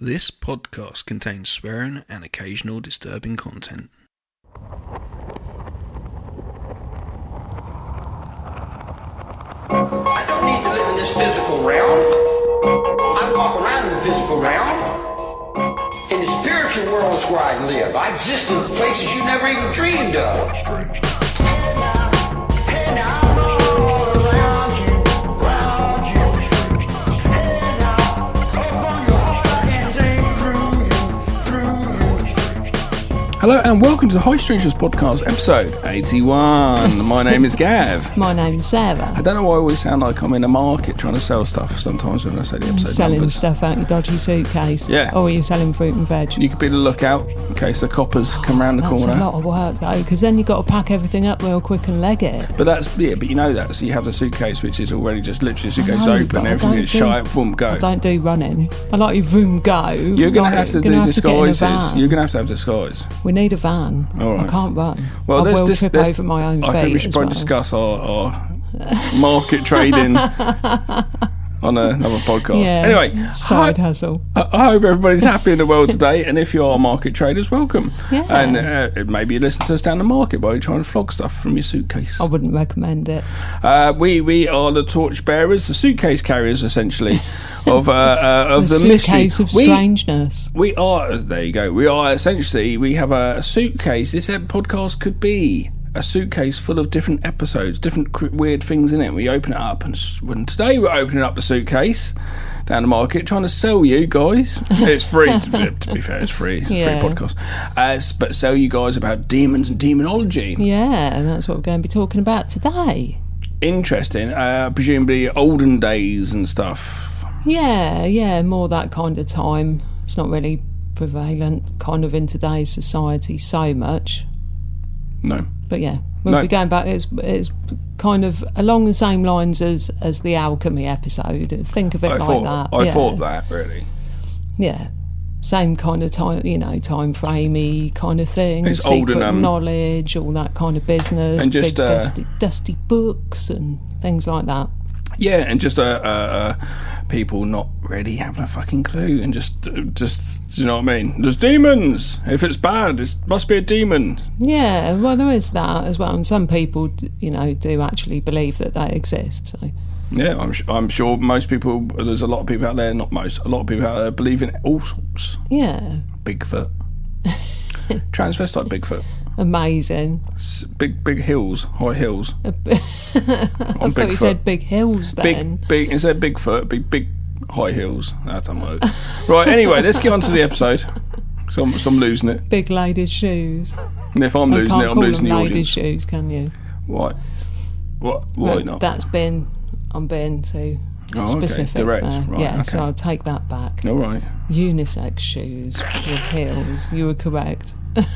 This podcast contains swearing and occasional disturbing content. I don't need to live in this physical realm. I walk around in the physical realm. In the spiritual world is where I live. I exist in places you never even dreamed of. Hey now, all around you, round you. Hey now, open your heart and sing through you. Hello and welcome to the High Strangers Podcast, episode 81. My name is Gav. My name's Sarah. I don't know why I always sound like I'm in a market trying to sell stuff sometimes when I say the episode Selling numbers. stuff out your dodgy suitcase. Yeah. Or are you selling fruit and veg? You could be the lookout in case the coppers come round the That's corner. a lot of work though, because then you've got to pack everything up real quick and leg it. But you know that. So you have the suitcase which is already just literally the suitcase know, open, but I everything don't is do- shut, boom, go. I don't do running. I like you vroom go. You're going to have to do disguises. You're going to have disguise. We need a van. All right. I can't run. Well, I there's will this- trip there's- over my own feet. I think we should as probably well. discuss our market trading on another podcast. Yeah. Anyway, Side hustle. I hope everybody's happy in the world today, and if you are market traders, welcome. Yeah. And maybe you listen to us down the market while you're trying to flog stuff from your suitcase. I wouldn't recommend it. We are the torch bearers, the suitcase carriers, essentially, of the suitcase mystery. of strangeness. We are. There you go. We are essentially. We have a suitcase. This podcast could be a suitcase full of different episodes, different weird things in it. We open it up, and today we're opening up the suitcase down the market, trying to sell you guys. It's free. to be fair, it's free. It's a free podcast. But sell you guys about demons and demonology. Yeah, and that's what we're going to be talking about today. Interesting. Presumably olden days and stuff. Yeah, more that kind of time. It's not really prevalent kind of in today's society so much. No. But yeah, we'll be going back. It's kind of along the same lines as the alchemy episode. Think of it that. I thought that, really. Yeah. Same kind of time, time framey kind of thing. It's secret old and, knowledge, all that kind of business. And just, big dusty books and things like that. Yeah, and just people not really having a fucking clue, and just you know what I mean? There's demons. If it's bad, it must be a demon. Yeah, well, there is that as well, and some people, do actually believe that they exist. So. Yeah, I'm sure most people. There's a lot of people out there. Not most. A lot of people out there believe in all sorts. Yeah. Bigfoot. Transvestite Bigfoot. Amazing. Big hills, high hills. I thought you said big hills then. Big instead of Bigfoot, big high hills. That doesn't work. Right, anyway, let's get on to the episode. So I'm losing it. Big ladies' shoes. And if I'm losing it, I'm losing the ladies' audience. shoes, can you? Why? Why not? I'm being too specific. Okay. Direct. There. Right, yeah, okay. so I'll take that back. All right. Unisex shoes with heels. You were correct.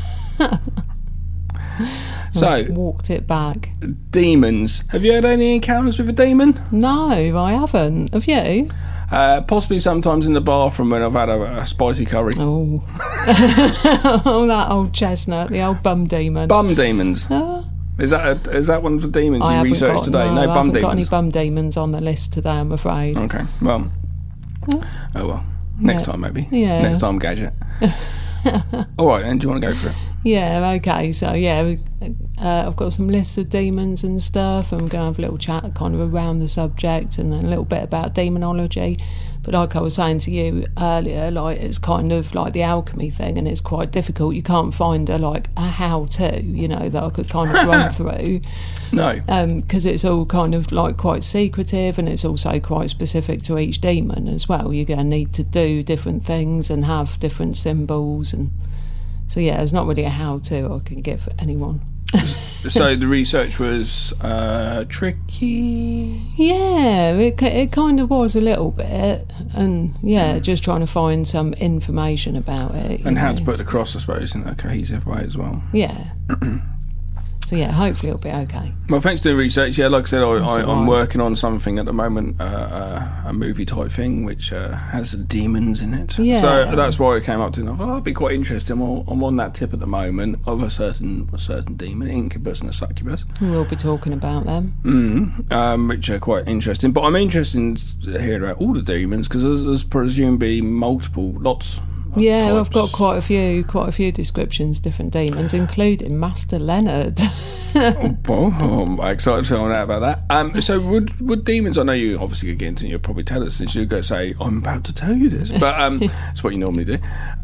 So, walked it back. demons. Have you had any encounters with a demon? No, I haven't. Have you? Possibly sometimes in the bathroom when I've had a spicy curry. Oh. Oh, that old chestnut, the old bum demon. Bum demons. Is that one of the demons I you haven't researched got, today? No, bum I haven't demons. got any bum demons on the list today, I'm afraid. Okay. Well. Oh well. Next time maybe. Yeah. Next time, gadget. All right. And do you want to go for it? Yeah, okay, so yeah, I've got some lists of demons and stuff, and we're going to have a little chat kind of around the subject, and then a little bit about demonology. But like I was saying to you earlier, like it's kind of like the alchemy thing, and it's quite difficult. You can't find a how-to, that I could kind of run through. No. Because it's all kind of like quite secretive, and it's also quite specific to each demon as well. You're going to need to do different things and have different symbols, and so yeah, there's not really a how-to I can give anyone. So the research was tricky. Yeah, it kind of was a little bit, and yeah, just trying to find some information about it. And how to put it across, I suppose, in a cohesive way as well. Yeah. So yeah, hopefully it'll be okay. Well, thanks for doing research. Yeah, like I said, I'm right. working on something at the moment, a movie type thing, which has demons in it. Yeah. So that's why I came up to it. I thought, it'd be quite interesting. Well, I'm on that tip at the moment of a certain demon, incubus and a succubus. We'll be talking about them. Which are quite interesting. But I'm interested in hearing about all the demons, because there's presumably lots. Yeah, types. I've got quite a few descriptions, different demons, including Master Leonard. Well, I'm excited to find out about that. So would demons, I know you obviously get into it, you'll probably tell us, since you're going to say, I'm about to tell you this, but that's what you normally do.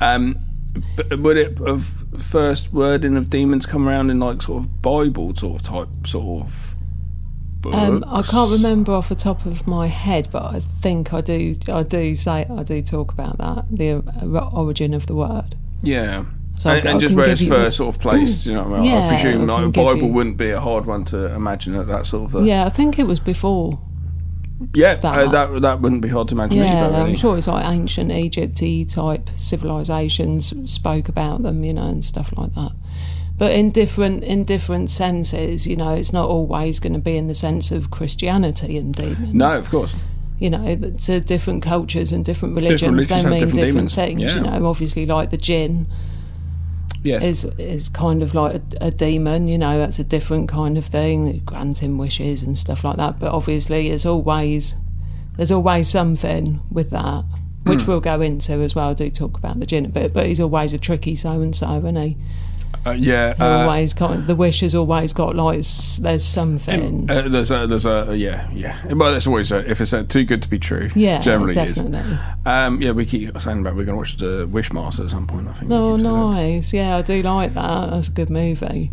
But would it have first wording of demons come around in like sort of Bible sort of books? I can't remember off the top of my head, but I think I do talk about that, the origin of the word. Yeah. So and just where it's first sort of placed, you know what I mean? Yeah, I presume I like, can Bible give you- wouldn't be a hard one to imagine that sort of... Yeah, I think it was before. Yeah, that. that wouldn't be hard to imagine Yeah, either, really. I'm sure it's like ancient Egypt-y type civilizations spoke about them, you know, and stuff like that. But in different senses, you know, it's not always going to be in the sense of Christianity and demons. No, of course. You know, to different cultures and different religions, religions they have mean different different demons. things. Yeah. You know, obviously, like the jinn Yes. is kind of like a demon. You know, that's a different kind of thing, granting wishes and stuff like that. But obviously, there's always something with that, which we'll go into as well. I do talk about the jinn a bit, but he's always a tricky so-and-so, isn't he? Yeah. Always the wish has always got like there's something. There's a yeah. Well, that's always if it's too good to be true. Yeah, generally definitely. is. Yeah, we keep saying about we're going to watch the Wishmaster at some point. I think. Oh, we keep saying that. nice. Yeah, I do like that. That's a good movie.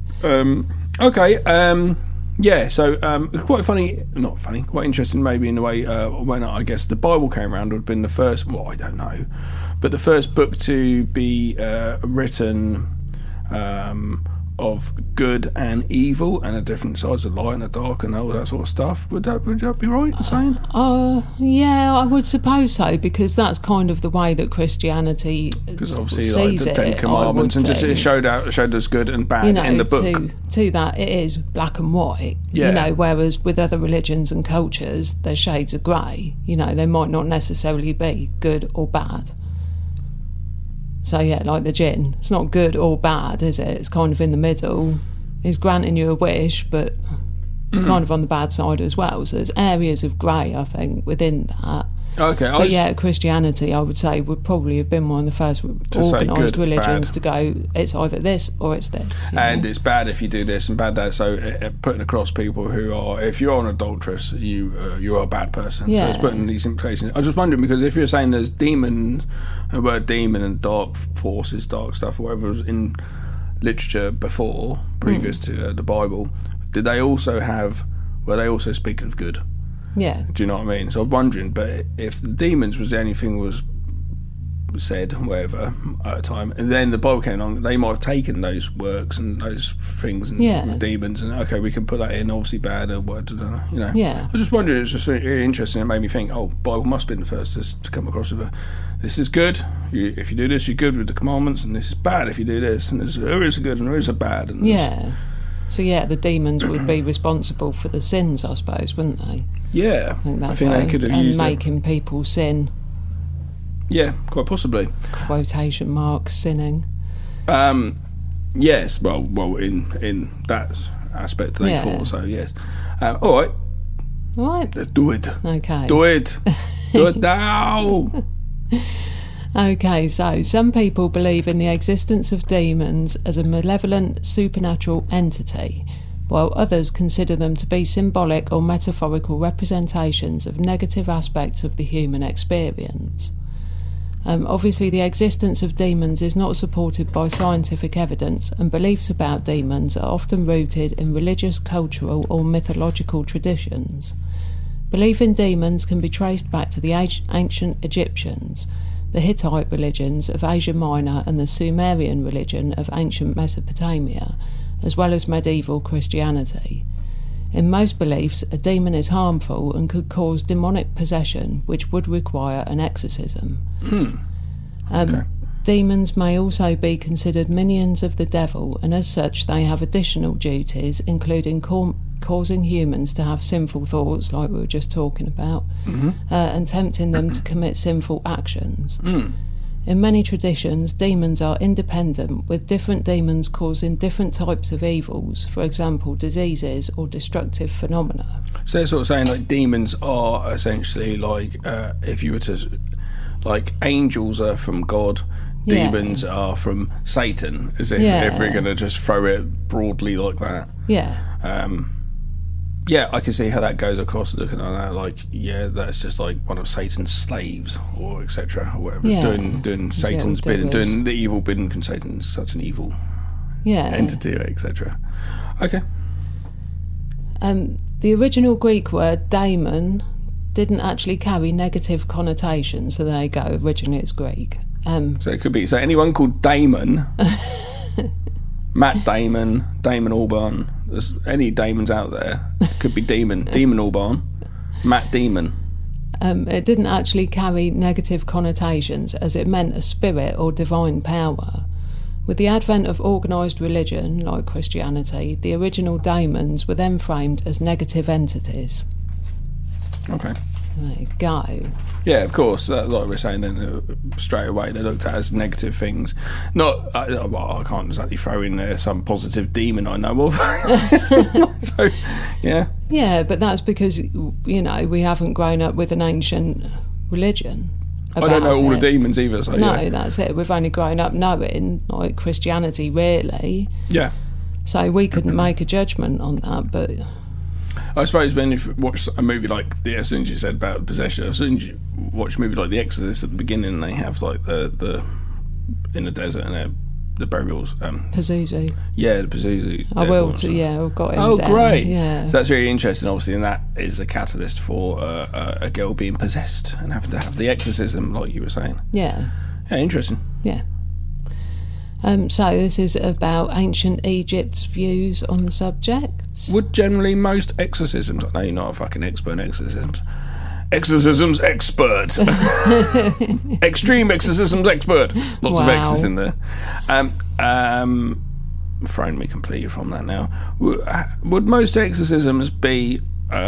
Okay. Yeah. So quite funny, not funny, quite interesting maybe in the way when I guess the Bible came around would have been the first. Well, I don't know, but the first book to be written. Of good and evil and the different sides of light and the dark and all that sort of stuff. Would that be right in saying? Yeah, I would suppose so, because that's kind of the way that Christianity Because obviously, sees like the it. Ten Commandments, and just it showed us good and bad you know, in the book. To that, it is black and white. Yeah. You know, whereas with other religions and cultures, there's shades of grey. You know, they might not necessarily be good or bad. So yeah, like the jinn, it's not good or bad, is it? It's kind of in the middle. He's granting you a wish, but it's kind of on the bad side as well. So there's areas of grey, I think, within that. Okay, But yeah, Christianity, I would say, would probably have been one of the first organised good, religions bad. to go, it's either this or it's this. you and know? it's bad if you do this and bad that. So putting across people who are, if you're an adulteress, you are a bad person. Yeah. So it's putting these implications. I was just wondering, because if you're saying there's demon, the word demon and dark forces, dark stuff, or whatever was in literature before, previous to the Bible, were they also speaking of good? Yeah. Do you know what I mean? So I'm wondering, but if the demons was the only thing was said, whatever, at a time, and then the Bible came along, they might have taken those works and those things and Yeah. with demons, and okay, we can put that in, obviously bad or what, you know. Yeah. I was just wondering, it's just really interesting. It made me think, Bible must have been the first to come across with this is good, if you do this, you're good with the commandments, and this is bad if you do this, and there is a good and there is a bad. And Yeah. So yeah, the demons would be responsible for the sins, I suppose, wouldn't they? Yeah, I think that's they could have and used making people sin, Yeah, quite possibly. quotation marks, sinning. Yes, well, in that aspect they Yeah. thought so. Yes. All right, All right. let's do it. Okay. Do it. Do it now. Okay, so some people believe in the existence of demons as a malevolent supernatural entity, while others consider them to be symbolic or metaphorical representations of negative aspects of the human experience. Obviously, the existence of demons is not supported by scientific evidence, and beliefs about demons are often rooted in religious, cultural, or mythological traditions. Belief in demons can be traced back to the ancient Egyptians, the Hittite religions of Asia Minor, and the Sumerian religion of ancient Mesopotamia, as well as medieval Christianity. In most beliefs, a demon is harmful and could cause demonic possession, which would require an exorcism. Okay. Demons may also be considered minions of the devil, and as such they have additional duties, including causing humans to have sinful thoughts, like we were just talking about, and tempting them to commit sinful actions. In many traditions, demons are independent, with different demons causing different types of evils, for example, diseases or destructive phenomena. So they're sort of saying like demons are essentially like, if you were to, like, angels are from God, demons are from Satan, as if we're going to just throw it broadly like that. Yeah, I can see how that goes across looking at that. Like, that's just like one of Satan's slaves, or etc., or whatever. Doing Satan's bidding, doing the evil bidding, because Satan's such an evil entity, etc. Okay. The original Greek word daemon didn't actually carry negative connotations, so there you go. Originally, it's Greek. So it could be anyone called Damon. Matt Damon, Damon Albarn. There's any Damons out there. Could be Damon Albarn, Matt Damon. It didn't actually carry negative connotations, as it meant a spirit or divine power. With the advent of organised religion, like Christianity, the original daemons were then framed as negative entities. Okay. So there you go. Yeah, of course. Like we're saying, then straight away they're looked at as negative things. Not, I can't exactly throw in there some positive demon I know of. So, yeah. Yeah, but that's because, we haven't grown up with an ancient religion. I don't know all the demons either. So no, that's it. We've only grown up knowing, like, Christianity, really. Yeah. So we couldn't make a judgment on that, but... I suppose when you watch a movie like as soon as you said about possession, as soon as you watch a movie like The Exorcist at the beginning, they have like the in the desert and the burials. Pazuzu. Yeah, the Pazuzu. I've got him down. Great. Yeah. So that's really interesting, obviously, and that is a catalyst for a girl being possessed and having to have the exorcism, like you were saying. Yeah. Yeah, interesting. Yeah. So this is about ancient Egypt's views on the subject. Would generally most exorcisms... I know you're not a fucking expert in exorcisms. Exorcisms expert. Extreme exorcisms expert. Lots of X's in there. Throwing me completely from that now. Would most exorcisms be...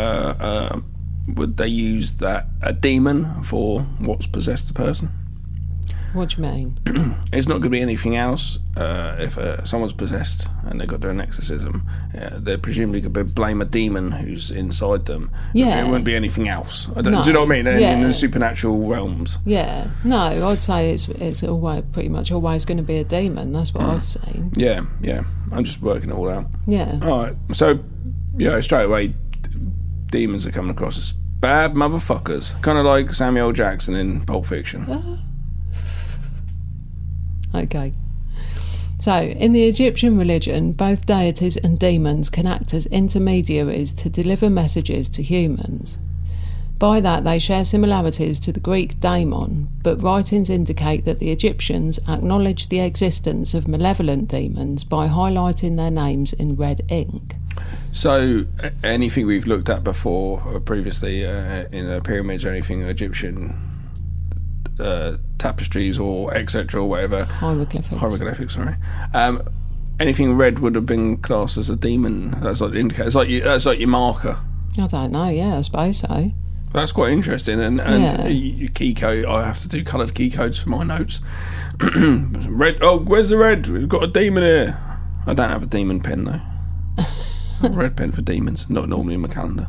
would they use a demon for what's possessed the person? What do you mean? It's not going to be anything else. If someone's possessed and they've got to do an exorcism, they're presumably going to blame a demon who's inside them. Yeah. It won't be anything else. Do you know what I mean? In the supernatural realms. Yeah. No, I'd say it's always, pretty much always going to be a demon. That's what I've seen. Yeah. I'm just working it all out. Yeah. All right. So, straight away, demons are coming across as bad motherfuckers. Kind of like Samuel Jackson in Pulp Fiction. Okay. So, in the Egyptian religion, both deities and demons can act as intermediaries to deliver messages to humans. By that, they share similarities to the Greek daemon, but writings indicate that the Egyptians acknowledged the existence of malevolent demons by highlighting their names in red ink. So, anything we've looked at before, or previously, in the pyramids or anything Egyptian... tapestries or etc. or whatever. Hieroglyphics, sorry. Anything red would have been classed as a demon. That's like the indicator. That's like your marker. I don't know. Yeah, I suppose so. That's quite interesting. And key code. I have to do coloured key codes for my notes. Red. Oh, where's the red? We've got a demon here. I don't have a demon pen though. A red pen for demons. Not normally in my calendar.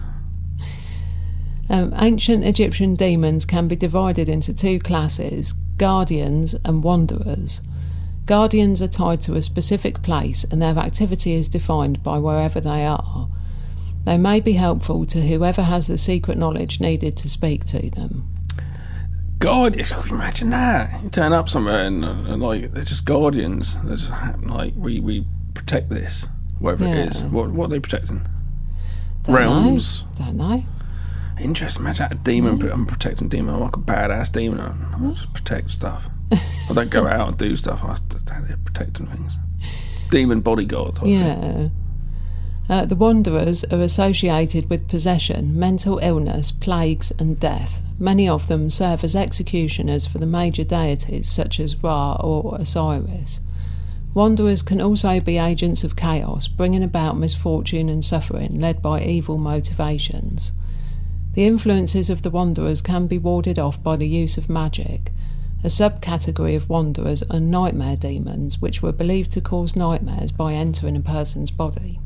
Ancient Egyptian demons can be divided into two classes, guardians and wanderers. Guardians are tied to a specific place and their activity is defined by wherever they are. They may be helpful to whoever has the secret knowledge needed to speak to them. God, imagine that. You turn up somewhere and like they're just guardians. They're just like we protect this, whatever it is. What are they protecting? Realms? Don't know. Interesting. Imagine a demon. I'm protecting demon. I'm like a badass demon. I just protect stuff. I don't go out and do stuff. I'm protecting things. Demon bodyguard. Yeah. The Wanderers are associated with possession, mental illness, plagues and death. Many of them serve as executioners for the major deities such as Ra or Osiris. Wanderers can also be agents of chaos, bringing about misfortune and suffering led by evil motivations. The influences of the Wanderers can be warded off by the use of magic. A subcategory of Wanderers are nightmare demons, which were believed to cause nightmares by entering a person's body.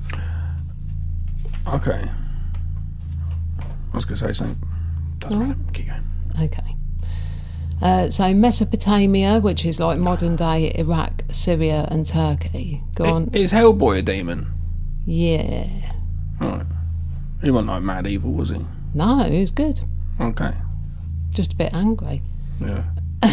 Okay. I was going to say something. Doesn't matter. Keep going. Okay. So Mesopotamia, which is like modern day Iraq, Syria and Turkey. Go on. Is Hellboy a demon? Yeah. Right. He wasn't like mad evil, was he? No, he was good. Okay. Just a bit angry. Yeah.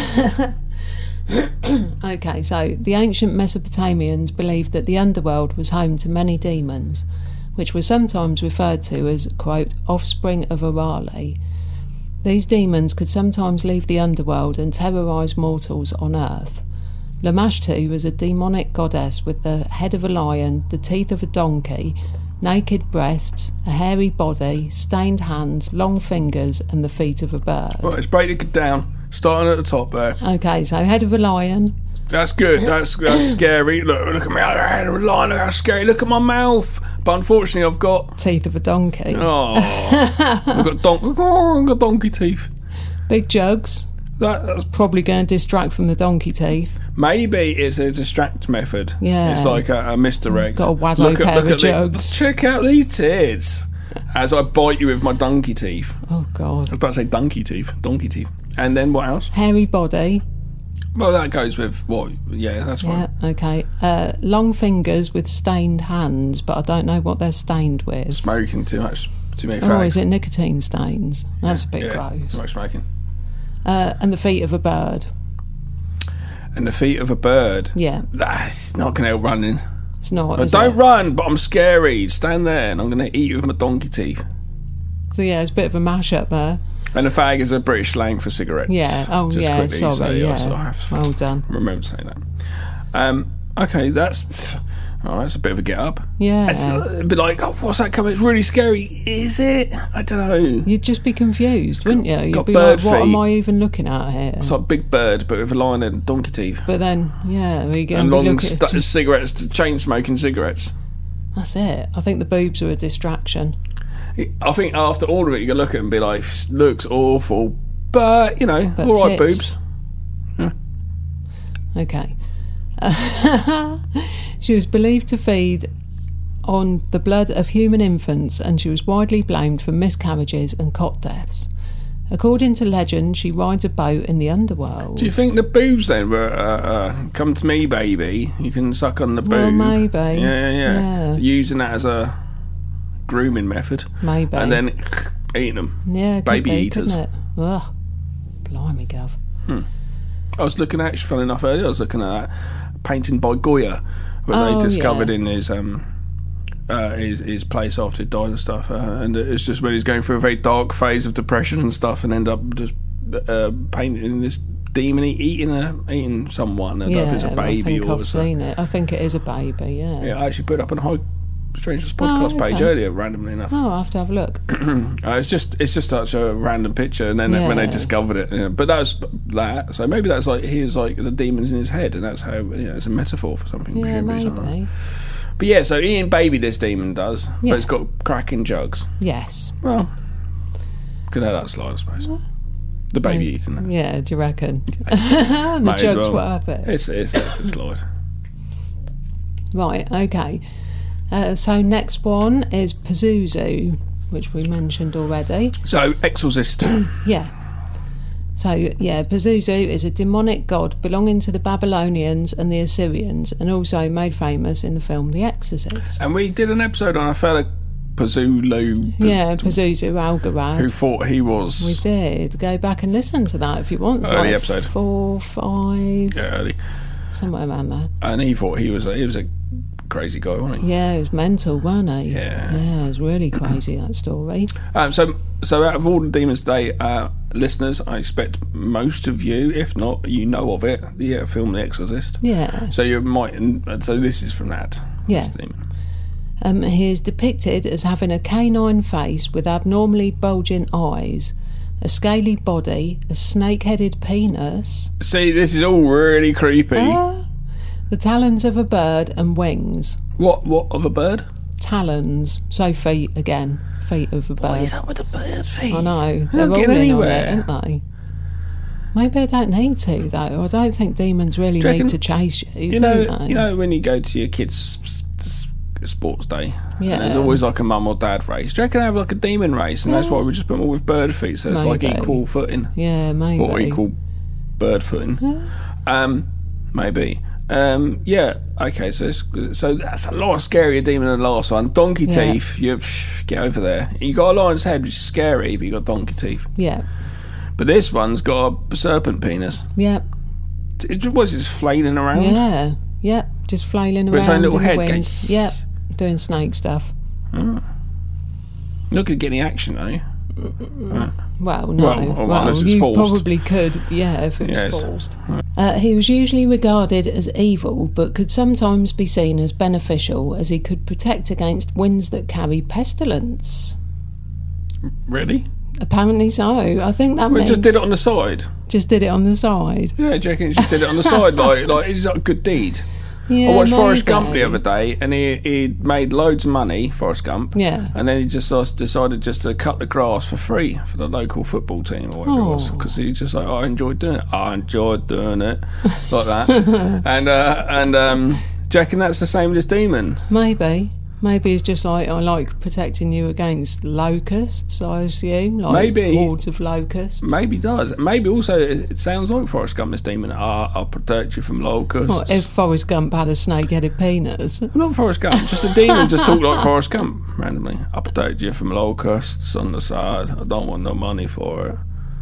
Okay, so the ancient Mesopotamians believed that the underworld was home to many demons, which were sometimes referred to as, quote, offspring of Arale. These demons could sometimes leave the underworld and terrorise mortals on earth. Lamashtu was a demonic goddess with the head of a lion, the teeth of a donkey, naked breasts, a hairy body, stained hands, long fingers and the feet of a bird. Right, let's break it down. Starting at the top there. Okay, so head of a lion. That's good. That's scary. Look at me. I had a lion. Look how scary. Look at my mouth. But unfortunately, I've got Teeth of a donkey. Oh, I've got donkey teeth. Big jugs. That's Probably going to distract from the donkey teeth. maybe it's a distract method. Yeah. It's like a misdirect. Got a wazzo pair of jugs. Check out these tits. As I bite you with my donkey teeth. Oh I God. was about to say donkey teeth. Donkey teeth. And then what else? Hairy body. Well, that goes with what? Yeah, that's fine. Yeah. Okay. Long fingers with stained hands, but I don't know what they're stained with. Smoking too many Oh, fags. is it nicotine stains? That's a bit Yeah, gross. too much smoking. And the feet of a bird. And the feet of a bird. Yeah. That's not going to help running. It's not. I Is don't it? run, but I'm scary. Stand there and I'm going to eat you with my donkey teeth. So yeah, it's a bit of a mashup there. And a fag is a British slang for cigarettes. Yeah. Oh Just yeah. quickly, Sorry. so, Yeah. so I have to Well done. remember saying that. Okay, that's a bit of a get up. Yeah. It's a bit like, oh, what's that coming? It's really scary. Is it? I don't know. You'd just be confused, wouldn't you? You'd got be bird like, what feet. am I even looking at here? It's like Big Bird, but with a lion and donkey teeth. But then, yeah, you go And long look at it, just- cigarettes, chain smoking cigarettes. that's it. I think the boobs are a distraction. I think after all of it, you can look at it and be like, looks awful, but, you know, But all right, tits. boobs. Okay. She was believed to feed on the blood of human infants, and she was widely blamed for miscarriages and cot deaths. According to legend, she rides a boat in the underworld. Do you think the boobs then were, come to me, baby, you can suck on the boob? Well, maybe. Yeah. Using that as a grooming method. Maybe. And then eating them. Yeah, baby could be, eaters. couldn't it? Ugh. Blimey, Gov. I was looking at, funny enough, earlier, I was looking at that painting by Goya, where Oh, they discovered yeah. in his place after he died and stuff, and it's just when he's going through a very dark phase of depression and stuff, and end up just painting this demon eating someone. I don't know if it's a baby I think or I've seen it. I think it is a baby, yeah. Yeah, I actually put it up on a High Strangeness podcast okay. page earlier, randomly enough. Oh, I'll have to have a look. It's just such a random picture, and then when they Yeah. discovered it, but that's that. So maybe that's like he was like the demons in his head, and that's how it's a metaphor for something. Yeah, presumably, something. maybe. But yeah, so eating baby, this demon does, Yeah. but it's got cracking jugs. Yes. Well, could have that slide, I suppose. The baby eating that. Yeah, do you reckon? The Might as joke's well. worth it. It's a slide. Right, okay. So next one is Pazuzu, which we mentioned already. So Exorcist. Yeah. So, yeah, Pazuzu is a demonic god belonging to the Babylonians and the Assyrians, and also made famous in the film The Exorcist. And we did an episode on a fella Pazuzu Yeah, Pazuzu Algarad. who thought he was We did. Go back and listen to that if you want. It's Early like episode. 4, 5, early, somewhere around there. and he thought he was a crazy guy, wasn't he? Yeah, it was mental, wasn't he? Yeah. Yeah, it was really crazy, that story. So out of all the Demons Day listeners, I expect most of you, if not, you know of it, the film The Exorcist. Yeah. So you might. So this is from that. Yeah. This demon. He is depicted as having a canine face with abnormally bulging eyes, a scaly body, a snake-headed penis. See, this is all really creepy. The talons of a bird and wings. What of a bird? Talons. So feet again. Feet of a bird. What is up with the bird's feet? I know. They're They're not all getting in anywhere. on it, aren't they? Maybe I don't need to, though. I don't think demons really Do you need reckon- to chase you, You do know, they? when you go to your kids' sports day, Yeah. and there's always like a mum or dad race. Do you reckon they have like a demon race, and that's why we just put them all with bird feet, so it's like Maybe. equal footing Yeah, maybe. or equal bird footing? Maybe. Yeah. Okay. So that's a lot scarier demon than the last one. Donkey Yeah. teeth. You get over there. You got a lion's head, which is scary, but you got donkey teeth. Yeah. But this one's got a serpent penis. Yeah. It was just flailing around. Yeah. Yeah. Just flailing With its around own little in the head wings. going- Yeah. Doing snake stuff. Look at getting action, though. Well, no. unless it's you forced. probably could, yeah, if it was Yes. forced. He was usually regarded as evil, but could sometimes be seen as beneficial, as he could protect against winds that carry pestilence. Really? Apparently so. I think that We means just did it on the side. just did it on the side. Yeah, do you reckon he just did it on the side? Like it's like a good deed. Yeah, I watched Forrest maybe. Gump the other day, and he made loads of money, Forrest Gump. Yeah. And then he just decided just to cut the grass for free for the local football team or whatever it was, because he just like, I enjoyed doing it. Like that. and do you reckon that's the same with this demon? Maybe it's just like, I like protecting you against locusts, I assume. Like Maybe. hordes of locusts. Maybe does. Maybe also it sounds like Forrest Gump, this demon. I'll protect you from locusts. What, if Forrest Gump had a snake-headed penis? Not Forrest Gump, just a demon just talk like Forrest Gump randomly. I'll protect you from locusts on the side. I don't want no money for it.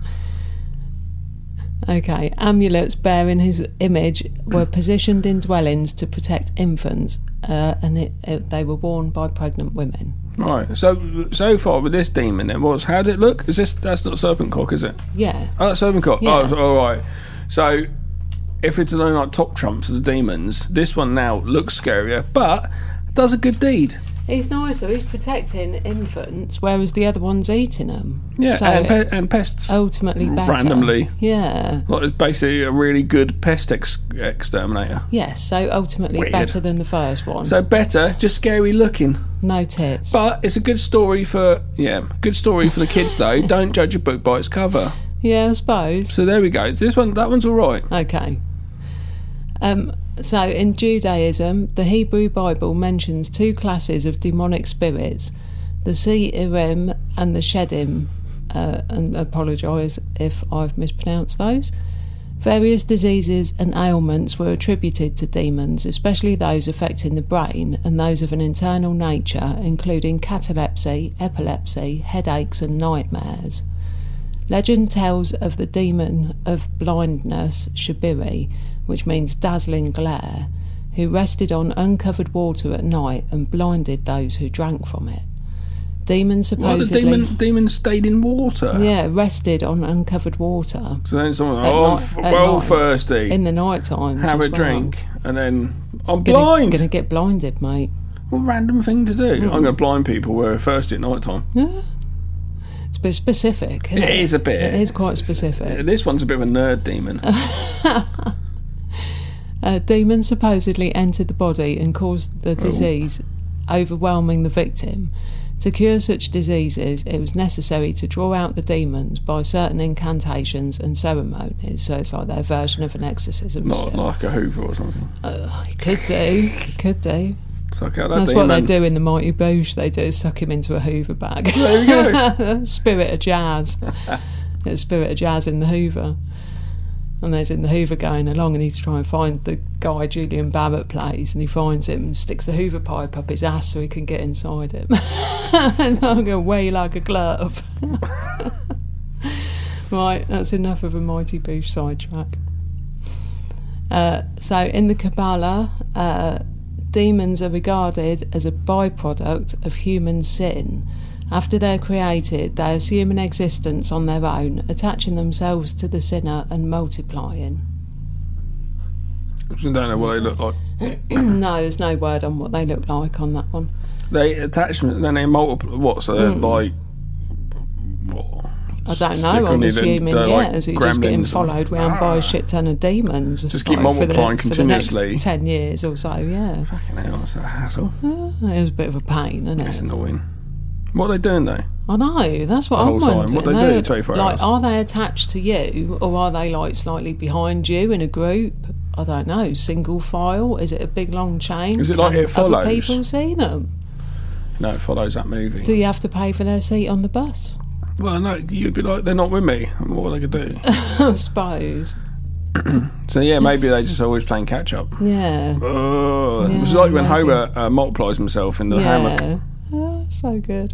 Okay, amulets bearing his image were positioned in dwellings to protect infants, and they were worn by pregnant women. Right, so far with this demon, how did it look? That's not serpent cock, is it? Yeah. Oh, that's serpent cock. Yeah. Oh, all right. So if it's only like top trumps of the demons, this one now looks scarier, but does a good deed. He's nice, though. He's protecting infants, whereas the other one's eating them. Yeah, so and pests. ultimately better. Randomly. Yeah. Like, it's basically a really good pest exterminator. Yes, so ultimately Weird. better than the first one. So better, just scary looking. No tits. But it's a good story for the kids though. Don't judge a book by its cover. Yeah, I suppose. So there we go. That one's all right. Okay. So in Judaism, the Hebrew Bible mentions two classes of demonic spirits, the Se'irim and the Shedim, and apologise if I've mispronounced those. Various diseases and ailments were attributed to demons, especially those affecting the brain and those of an internal nature, including catalepsy, epilepsy, headaches and nightmares. Legend tells of the demon of blindness, Shabiri, which means dazzling glare, who rested on uncovered water at night and blinded those who drank from it. Demons Well, the supposedly... demon stayed in water. Yeah, rested on uncovered water. So then someone, At night. thirsty. In the night times. Have as a well. drink, and then I'm blind. Gonna get blinded, mate. What a random thing to do. I'm going to blind people who are thirsty at night time. Yeah. It's a bit specific, isn't it? It is a bit. It is quite specific. This one's a bit of a nerd demon. Demons supposedly entered the body and caused the disease, overwhelming the victim. To cure such diseases, it was necessary to draw out the demons by certain incantations and ceremonies. So it's like their version of an exorcism. Not still. like a Hoover or something. Could do. Suck out that That's demon. what they do in the Mighty Boosh. They do is suck him into a Hoover bag. There we go. Spirit of jazz. There's Spirit of jazz in the Hoover. And there's in the Hoover going along, and he's trying to find the guy Julian Barrett plays, and he finds him and sticks the Hoover pipe up his ass so he can get inside him. And I'm going to weigh like a glove. Right, that's enough of a Mighty Boosh sidetrack. So in the Kabbalah, demons are regarded as a byproduct of human sin. After they're created, they assume an existence on their own, attaching themselves to the sinner and multiplying. I don't know what they look like. No, there's no word on what they look like on that one. They attachment, then they multiply. What? So they're like. What? I don't know. I'm assuming, as he's just getting followed round by a shit ton of demons. Just keep multiplying continuously. For the next 10 years or so, yeah. Fucking hell, that's a hassle. It is a bit of a pain, isn't it? It's annoying. What are they doing, though? I know, that's what I'm wondering. What they do 24 hours? Are they attached to you, or are they, slightly behind you in a group? I don't know, single file? Is it a big, long chain? Is it like It Follows? Other people see them? No, It Follows, that movie. Do you have to pay for their seat on the bus? Well, no, you'd be like, they're not with me. What are they going to do? I suppose. So, yeah, maybe they're just always playing catch-up. Yeah. It's like when Homer multiplies himself in the hammock. Oh, so good.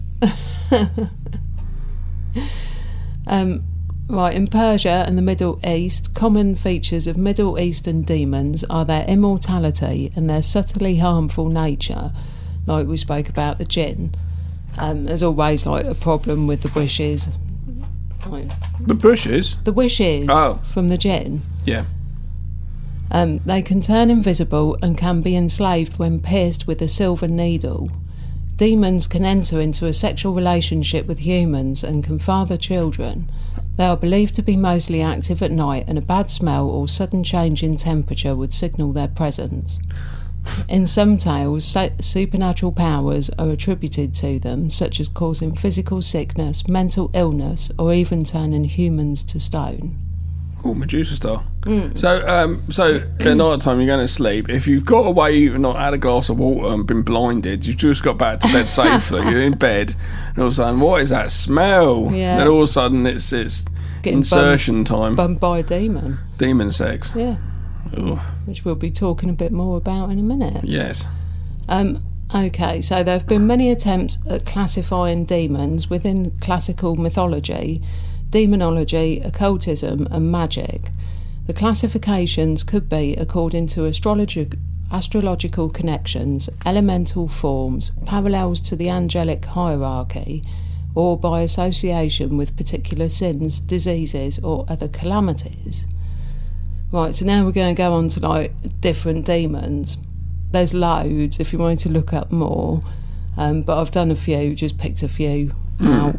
Right, in Persia and the Middle East, common features of Middle Eastern demons are their immortality and their subtly harmful nature, like we spoke about the jinn. There's always a problem with the wishes. The bushes? The wishes from the jinn. Yeah. They can turn invisible and can be enslaved when pierced with a silver needle. Demons can enter into a sexual relationship with humans and can father children. They are believed to be mostly active at night, and a bad smell or sudden change in temperature would signal their presence. In some tales, supernatural powers are attributed to them, such as causing physical sickness, mental illness, or even turning humans to stone. Oh, Medusa style. So at night time you're going to sleep. If you've got away, you've not had a glass of water and been blinded, you've just got back to bed safely. You're in bed, and all of a sudden, what is that smell? Yeah. And then all of a sudden, it's insertion time. Bummed by a demon. Demon sex. Yeah. Ugh. Which we'll be talking a bit more about in a minute. Yes. Okay, so there have been many attempts at classifying demons within classical mythology, demonology, occultism and magic. The classifications could be according to astrological connections, elemental forms, parallels to the angelic hierarchy, or by association with particular sins, diseases or other calamities. Right, so now we're going to go on to different demons. There's loads if you wanted to look up more, but I've done a few, just picked a few out.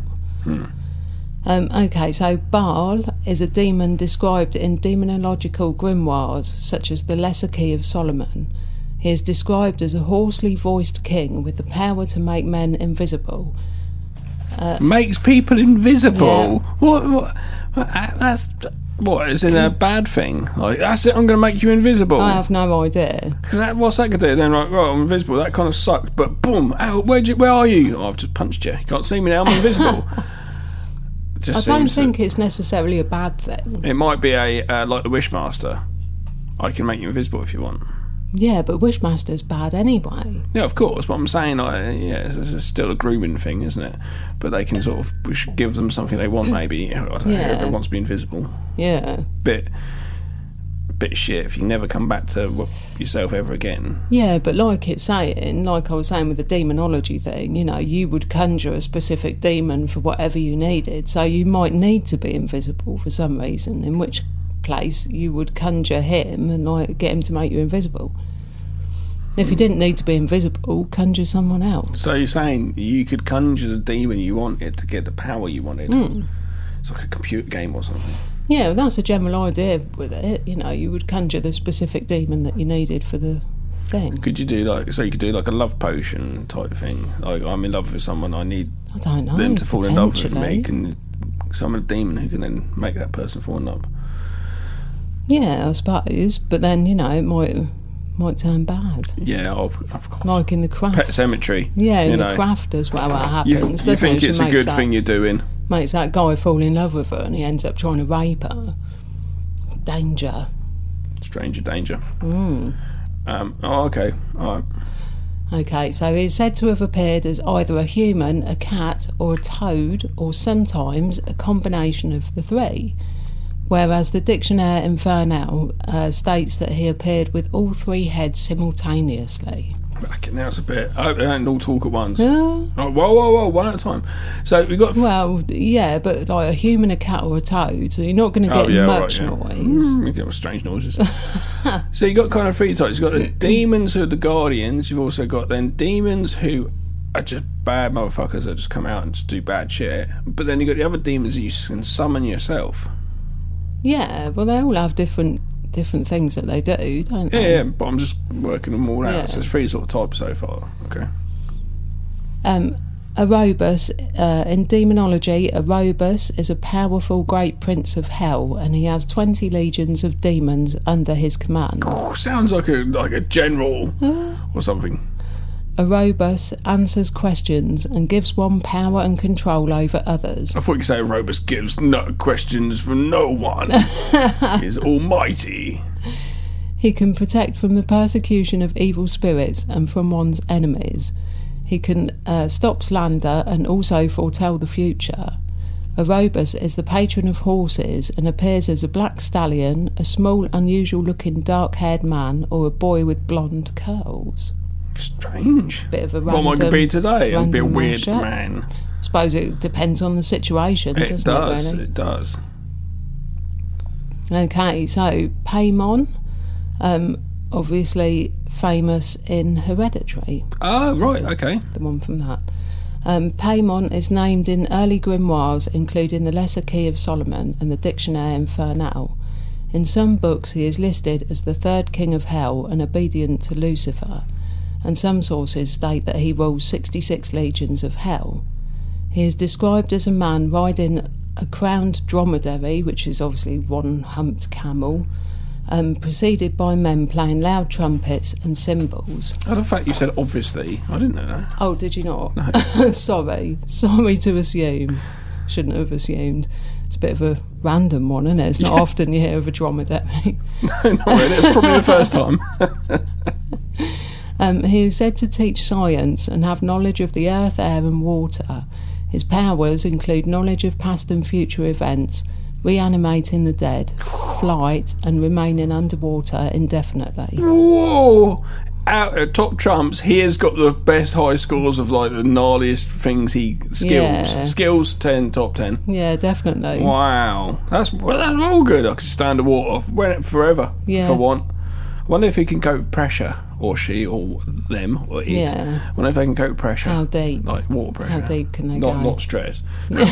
Okay, so Baal is a demon described in demonological grimoires such as the Lesser Key of Solomon. He is described as a hoarsely voiced king with the power to make men invisible. Makes people invisible? Yeah. What is it a bad thing? That's it, I'm going to make you invisible. I have no idea. Because what's that going to do? Then right, I'm invisible. That kind of sucked. But boom, where are you? Oh, I've just punched you. You can't see me now. I'm invisible. I don't think it's necessarily a bad thing. It might be like the Wishmaster. I can make you invisible if you want. Yeah, but Wishmaster's bad anyway. Yeah, of course. But I'm saying, it's still a grooming thing, isn't it? But they can we should give them something they want, maybe. I don't know, whoever wants to be invisible. Yeah. Bit shit if you never come back to yourself ever again. Yeah, but like I was saying with the demonology thing, you would conjure a specific demon for whatever you needed. So you might need to be invisible for some reason, in which place you would conjure him and get him to make you invisible. If you didn't need to be invisible, conjure someone else. So you're saying you could conjure the demon you wanted to get the power you wanted. It's like a computer game or something. Yeah, that's a general idea with it. You would conjure the specific demon that you needed for the thing. Could you do you could do a love potion type thing? Like, I'm in love with someone, I don't know, them to fall in love with me. So I'm a demon who can then make that person fall in love. Yeah, I suppose, but then it might turn bad. Yeah, of course. Like in the Craft. Pet Cemetery. Yeah, in the Craft as well. What happens? You think it's a good thing you're doing? Makes that guy fall in love with her, and he ends up trying to rape her. Danger. Stranger danger. Okay. All right. Okay, so he's said to have appeared as either a human, a cat, or a toad, or sometimes a combination of the three. Whereas the Dictionnaire Infernal states that he appeared with all three heads simultaneously. Now it's a bit. I hope they don't all talk at once. Yeah. Oh, whoa, one at a time. So we got. Well, yeah, but like a human, a cat, or a toad, so you're not going to get much noise. You get strange noises. So you got kind of three types. You've got the demons who are the guardians. You've also got then demons who are just bad motherfuckers that just come out and just do bad shit. But then you got the other demons that you can summon yourself. Yeah, well, they all have different things that they do, don't they? Yeah, but I'm just working them all out. So there's 3 sort of types so far. Okay. Erebus, in demonology, Erebus is a powerful great prince of hell, and he has 20 legions of demons under his command. Oh, sounds like a general or something. Erebus answers questions and gives one power and control over others. I thought you say Erebus gives no questions from no one. He's almighty. He can protect from the persecution of evil spirits and from one's enemies. He can stop slander and also foretell the future. Erebus is the patron of horses and appears as a black stallion, a small, unusual-looking dark-haired man, or a boy with blonde curls. Strange. Bit of a what might it be today? I'd be a weird mashup. man. I suppose it depends on the situation, doesn't it, really? It does. Okay, so Paimon, obviously famous in Hereditary. Ah, right, okay. The one from that. Paimon is named in early grimoires, including the Lesser Key of Solomon and the Dictionnaire Infernal. In some books he is listed as the 3rd king of hell and obedient to Lucifer, and some sources state that he rules 66 legions of hell. He is described as a man riding a crowned dromedary, which is obviously one humped camel, preceded by men playing loud trumpets and cymbals. Oh, the fact you said obviously, I didn't know that. Oh, did you not? No. Sorry to assume. Shouldn't have assumed. It's a bit of a random one, isn't it? It's not often you hear of a dromedary. No, not really. It's probably the first time. He is said to teach science and have knowledge of the earth, air and water. His powers include knowledge of past and future events, reanimating the dead, flight, and remaining underwater indefinitely. Whoa! Out at top trumps, he has got the best high scores of like the gnarliest things skills. Yeah. Skills 10, top 10. Yeah, definitely. Wow. That's all good. I could stand underwater forever if I want. I wonder if he can cope with pressure, or she, or them, or it. Yeah. I wonder if they can cope with pressure. How deep? Like water pressure. How deep can they go? Not stress.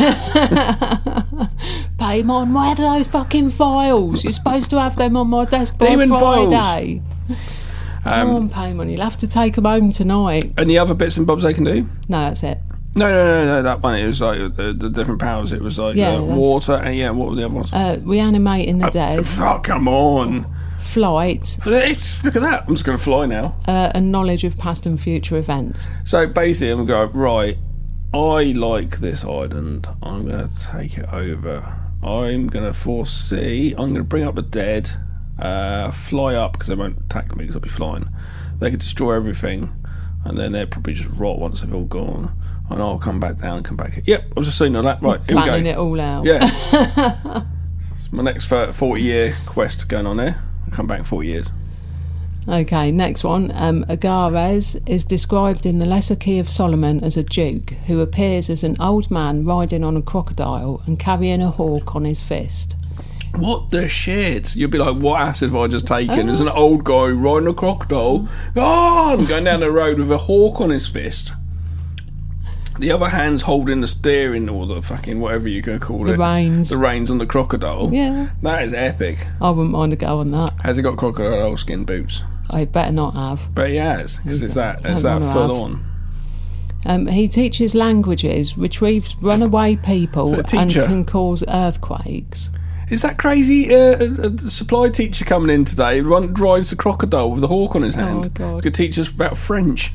Paimon, where are those fucking files? You're supposed to have them on my desk by Demon Friday. Come on, Paimon, you'll have to take them home tonight. Any other bits and bobs they can do? No, that's it. No, that one, it was like the different powers. It was like water, and what were the other ones? Reanimating the dead. Fuck, come on. Flight. Look at that. I'm just going to fly now. And knowledge of past and future events. So basically, I'm going to go, right, I like this island. I'm going to take it over. I'm going to foresee. I'm going to bring up the dead. Fly up, because they won't attack me because I'll be flying. They could destroy everything, and then they'll probably just rot once they've all gone. And I'll come back down and come back. Yep, I was just seeing all that. Right, here we go. Planning it all out. Yeah. It's my next 40-year quest going on there. I'll come back in 40 years. Okay, next one. Agares is described in the Lesser Key of Solomon as a duke who appears as an old man riding on a crocodile and carrying a hawk on his fist. What the shit? You'd be like, what acid have I just taken? There's an old guy riding a crocodile. I'm going down the road with a hawk on his fist. The other hand's holding the steering, or the fucking whatever you're going to call it. The reins. The reins on the crocodile. Yeah. That is epic. I wouldn't mind a go on that. Has he got crocodile skin boots? I better not have. But he has, because it's that full on. He teaches languages, retrieves runaway people, and can cause earthquakes. Is that crazy supply teacher coming in today? One drives the crocodile with a hawk on his hand. Oh, God. He's going to teach us about French.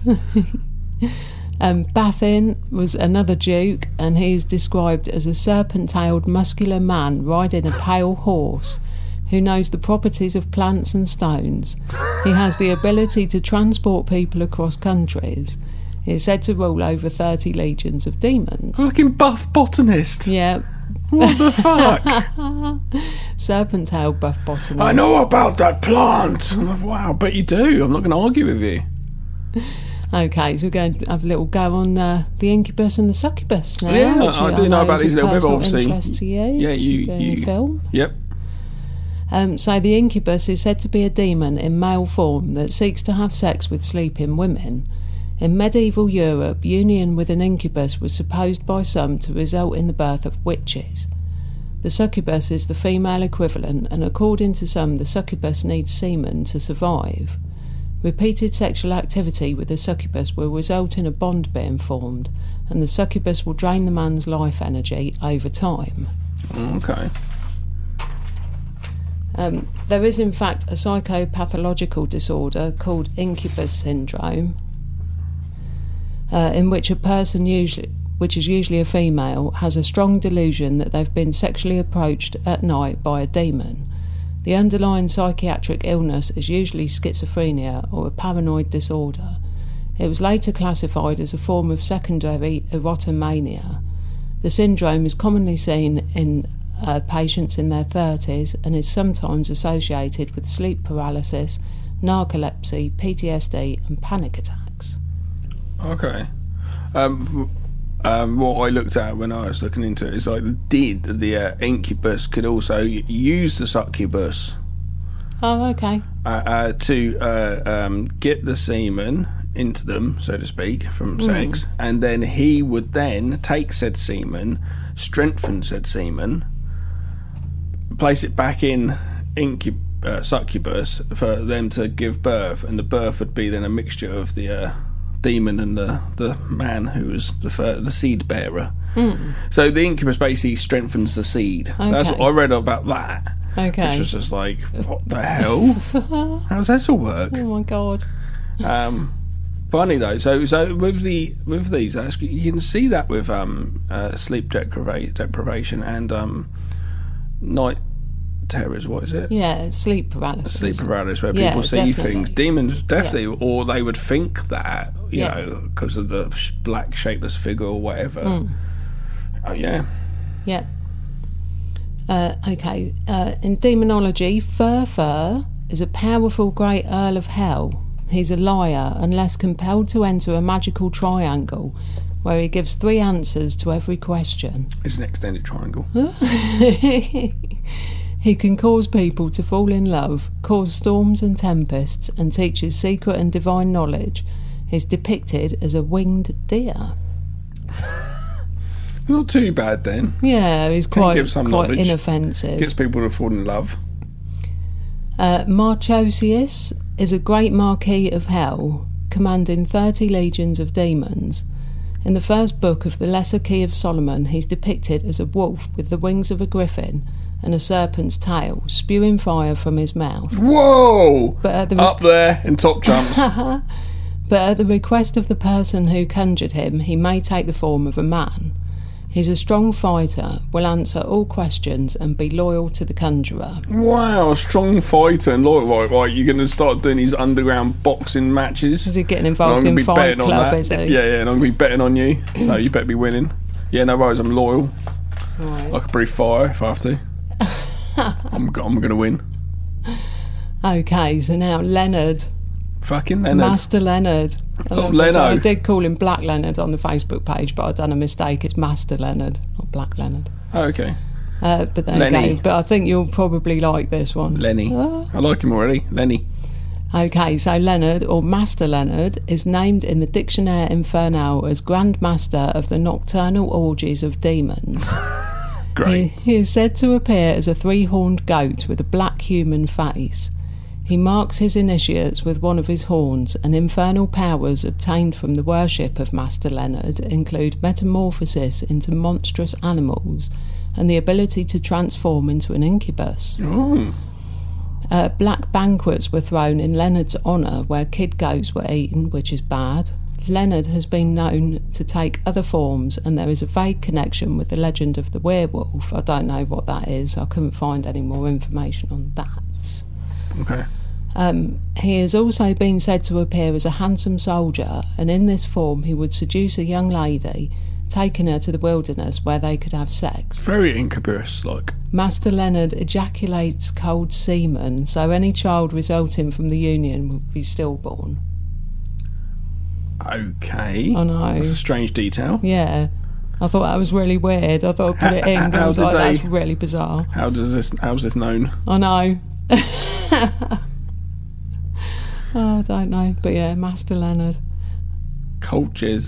Bathin was another duke, and he's described as a serpent-tailed muscular man riding a pale horse who knows the properties of plants and stones. He has the ability to transport people across countries. He is said to rule over 30 legions of demons. Fucking buff botanist. Yeah. What the fuck? Serpent-tailed buff botanist. I know about that plant. I'm like, wow, but you do. I'm not going to argue with you. Okay, so we're going to have a little go on the incubus and the succubus now. Yeah, I do know about these a little bit, obviously. Interest to you. Yeah, you film. Yep. So the incubus is said to be a demon in male form that seeks to have sex with sleeping women. In medieval Europe, union with an incubus was supposed by some to result in the birth of witches. The succubus is the female equivalent, and according to some, the succubus needs semen to survive. Repeated sexual activity with the succubus will result in a bond being formed, and the succubus will drain the man's life energy over time. Okay. There is in fact a psychopathological disorder called incubus syndrome, in which a person, which is usually a female, has a strong delusion that they've been sexually approached at night by a demon. The underlying psychiatric illness is usually schizophrenia or a paranoid disorder. It was later classified as a form of secondary erotomania. The syndrome is commonly seen in patients in their 30s and is sometimes associated with sleep paralysis, narcolepsy, PTSD and panic attacks. Okay. What I looked at when I was looking into it is like the incubus could also use the succubus. Oh, okay. To get the semen into them, so to speak, from sex, and then he would then take said semen, strengthen said semen, place it back in succubus for them to give birth, and the birth would be then a mixture of the demon and the man who was the seed bearer. So the incubus basically strengthens the seed. Okay. That's what I read about that. Okay. Which was just like, what the hell? How does that all work? Oh my god. Funny though. So with these, actually, you can see that with sleep deprivation and night terrors. What is it? Yeah, sleep paralysis. Sleep paralysis, where people see definitely. things. Demons, definitely, or they would think that, you Yeah. know, because of the black shapeless figure or whatever. Oh yeah. Yeah. Okay. In demonology, Fur is a powerful great Earl of Hell. He's a liar unless compelled to enter a magical triangle where he gives 3 answers to every question. It's an extended triangle. He can cause people to fall in love, cause storms and tempests, and teaches secret and divine knowledge. He's depicted as a winged deer. Not too bad then. Yeah, he's Can quite give some knowledge. inoffensive. Gets people to fall in love. Marchosius is a great Marquis of Hell, commanding 30 legions of demons. In the first book of the Lesser Key of Solomon, he's depicted as a wolf with the wings of a griffin and a serpent's tail, spewing fire from his mouth. Whoa! But at the Up there in top trumps. But at the request of the person who conjured him, he may take the form of a man. He's a strong fighter, will answer all questions and be loyal to the conjurer. Wow, a strong fighter and loyal. Right, you're going to start doing these underground boxing matches. Is he getting involved in Fight Club, is he? Yeah, and I'm going to be betting on you, so you better be winning. Yeah, no worries, I'm loyal. Right. I could breathe fire if I have to. I'm going to win. Okay, so now Leonard. Fucking Leonard. Master Leonard. Leno. So I did call him Black Leonard on the Facebook page, but I've done a mistake. It's Master Leonard, not Black Leonard. Oh, okay. But there Lenny. you go. But I think you'll probably like this one. Lenny. I like him already. Lenny. Okay, so Leonard, or Master Leonard, is named in the Dictionnaire Infernal as Grand Master of the Nocturnal Orgies of Demons. Great. He is said to appear as a 3-horned goat with a black human face. He marks his initiates with one of his horns, and infernal powers obtained from the worship of Master Leonard include metamorphosis into monstrous animals and the ability to transform into an incubus. Oh. Black banquets were thrown in Leonard's honour where kid goats were eaten, which is bad. Leonard has been known to take other forms, and there is a vague connection with the legend of the werewolf. I don't know what that is. I couldn't find any more information on that. Okay. He has also been said to appear as a handsome soldier, and in this form he would seduce a young lady, taking her to the wilderness where they could have sex. Very incubus, like. Master Leonard ejaculates cold semen, so any child resulting from the union would be stillborn. Okay. I know. That's a strange detail. Yeah. I thought that was really weird. I thought I'd put it in, but I was like, that's really bizarre. How's this known? I know. Oh, I don't know. But yeah, Master Leonard. Cold jizz.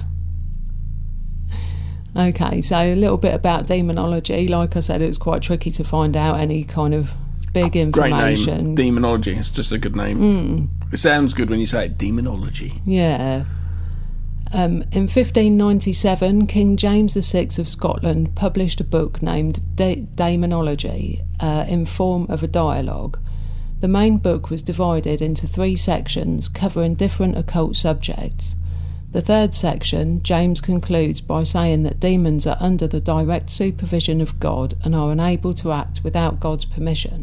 Okay, so a little bit about demonology. Like I said, it was quite tricky to find out any kind of big information. Great name, demonology. It's just a good name. It sounds good when you say it, demonology. Yeah. In 1597, King James VI of Scotland published a book named Daemonology in form of a dialogue. The main book was divided into 3 sections covering different occult subjects. The third section, James concludes by saying that demons are under the direct supervision of God and are unable to act without God's permission.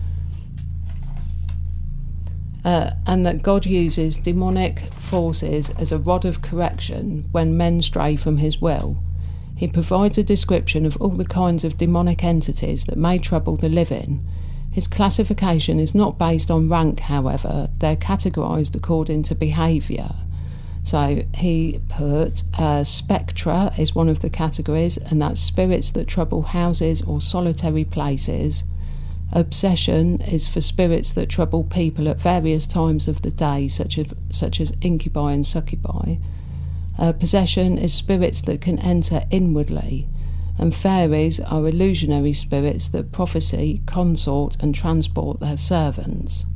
And that God uses demonic forces as a rod of correction when men stray from his will. He provides a description of all the kinds of demonic entities that may trouble the living. His classification is not based on rank, however. They're categorised according to behaviour. So he put spectra is one of the categories, and that's spirits that trouble houses or solitary places. Obsession is for spirits that trouble people at various times of the day, such as incubi and succubi. Possession is spirits that can enter inwardly, and fairies are illusionary spirits that prophesy, consort and transport their servants.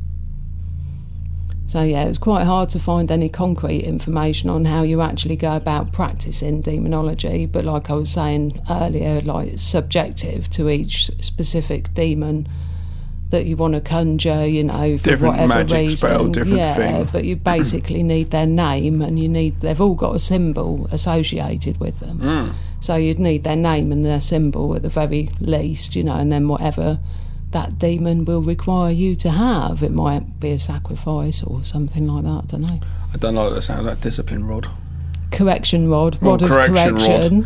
So yeah, it was quite hard to find any concrete information on how you actually go about practicing demonology, but like I was saying earlier, like it's subjective to each specific demon that you want to conjure, you know, for different whatever magic reason. spell, different thing. But you basically need their name, and they've all got a symbol associated with them. So you'd need their name and their symbol at the very least, you know, and then whatever that demon will require you to have. It might be a sacrifice or something like that, I don't know. I don't like the sound of that discipline rod. Correction rod of correction.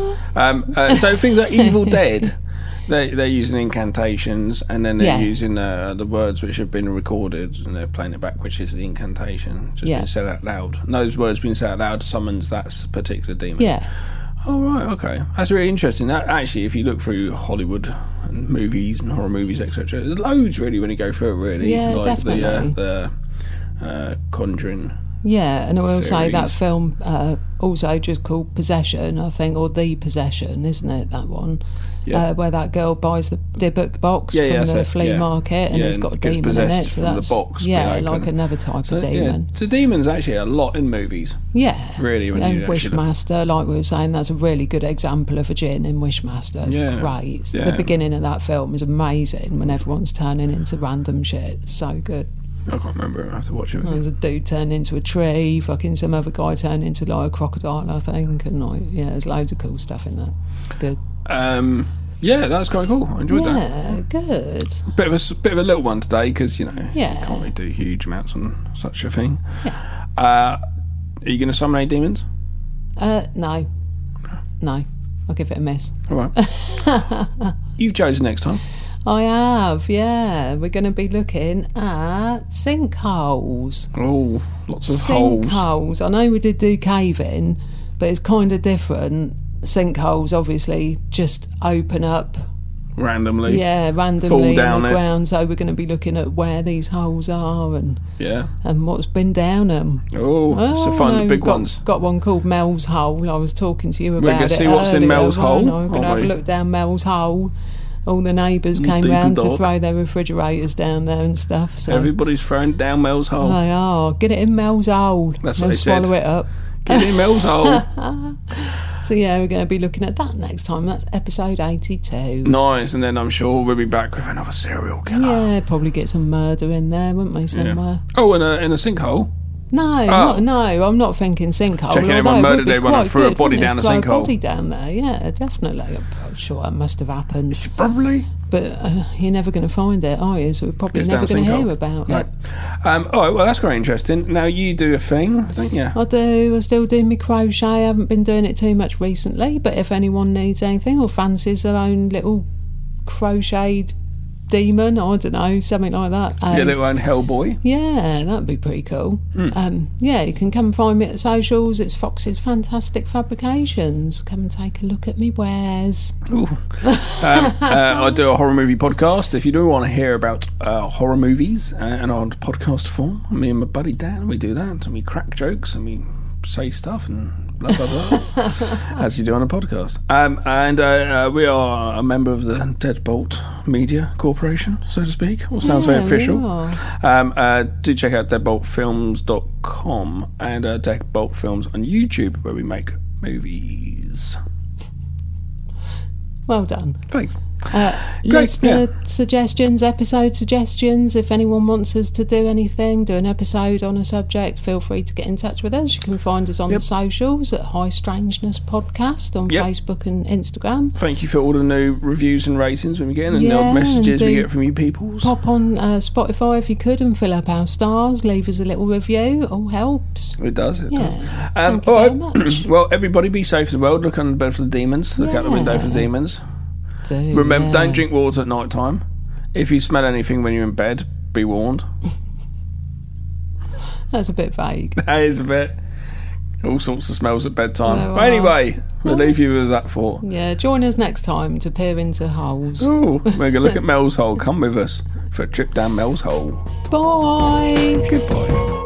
So things like Evil Dead, they're using incantations, and then they're using the words which have been recorded, and they're playing it back, which is the incantation, just being said out loud. And those words being said out loud summons that particular demon. Yeah. Oh, right, okay. That's really interesting. Actually, if you look through Hollywood and movies and horror movies, etc., there's loads, really, when you go through it, really. Yeah, like definitely. The Conjuring. Yeah, and I will say that series. film also just called Possession, I think, or The Possession, isn't it, that one? Yeah. Where that girl buys the Dybbuk box Yeah, from the that's it, flea yeah. market, and Yeah, it's got a and gets demon in it. possessed So from the that's box being like opened. another type of demon. So demons actually a lot in movies. Yeah, Really, when and you actually look. Wishmaster, like we were saying, that's a really good example of a jinn in Wishmaster. It's Yeah, great. yeah. The beginning of that film is amazing when everyone's turning into random shit. It's so good. I can't remember. I have to watch it. There's a dude turned into a tree, fucking some other guy turned into like a crocodile, I think, and like, yeah, there's loads of cool stuff in there. It's good. Yeah, that was quite cool. I enjoyed that. Yeah, good. Bit of a little one today, because you Yeah. can't really do huge amounts on such a thing. Yeah. Are you going to summon any demons? No. I'll give it a miss. All right. You've chosen next time. I have, yeah. We're going to be looking at sinkholes. Oh, lots of holes. Sinkholes. I know we did do caving, but it's kind of different. Sinkholes obviously just open up Randomly. randomly Fall in down the it. ground. So we're going to be looking at where these holes are and Yeah. what's been down them. Oh, so find the big we've ones. Got one called Mel's Hole. I was talking to you about gonna it see what's in earlier, Mel's weren't Hole, I? We're going to aren't have a we? look down Mel's Hole. All the neighbours came Deep round and to dark. throw their refrigerators down there and stuff. So Everybody's throwing down Mel's hole. they are. Get it in Mel's Hole. That's what and they said. swallow it up. Get in Mel's hole. So yeah, we're going to be looking at that next time. That's episode 82. Nice, and then I'm sure we'll be back with another serial killer. Yeah, probably get some murder in there, wouldn't we, somewhere? Oh, in a sinkhole. No, I'm not thinking sinkhole. Checking everyone although it murdered would be everyone and quite threw a good, body wouldn't it? down a Throw sinkhole. A body down there, yeah, definitely. I'm sure that must have happened, It's probably but you're never going to find it, are you? So we're probably goes never down a going to sinkhole. hear about No. it. All right, well, that's very interesting. Now, you do a thing, don't you? I do. I still do my crochet. I haven't been doing it too much recently, but if anyone needs anything or fancies their own little crocheted demon, I don't know, something like that. Your little own Hellboy. Yeah, that'd be pretty cool. Yeah, you can come and find me at the socials. It's Fox's Fantastic Fabrications. Come and take a look at me wares. Ooh. I do a horror movie podcast. If you do want to hear about horror movies and on podcast form, me and my buddy Dan, we do that, and we crack jokes and we say stuff and blah blah blah as you do on a podcast. And we are a member of the Deadbolt Media Corporation, so to speak. All sounds very official. Do check out deadboltfilms.com and Deadbolt Films on YouTube, where we make movies. Well done. Thanks. Listener suggestions, episode suggestions. If anyone wants us to do anything, do an episode on a subject, feel free to get in touch with us. You can find us on the socials at High Strangeness Podcast on Facebook and Instagram. Thank you for all the new reviews and ratings we get, and the odd messages we get from you peoples. Pop on Spotify if you could and fill up our stars. Leave us a little review. All helps. It does. Thank you very much. Well, everybody be safe in the world. Look under the bed for the demons. Look out the window for the demons. Remember, don't drink water at night time. If you smell anything when you're in bed, be warned. That's a bit vague. That is a bit. All sorts of smells at bedtime. But anyway, we'll leave you with that thought. Yeah, join us next time to peer into holes. Ooh, we're going to look at Mel's Hole. Come with us for a trip down Mel's Hole. Bye. Goodbye.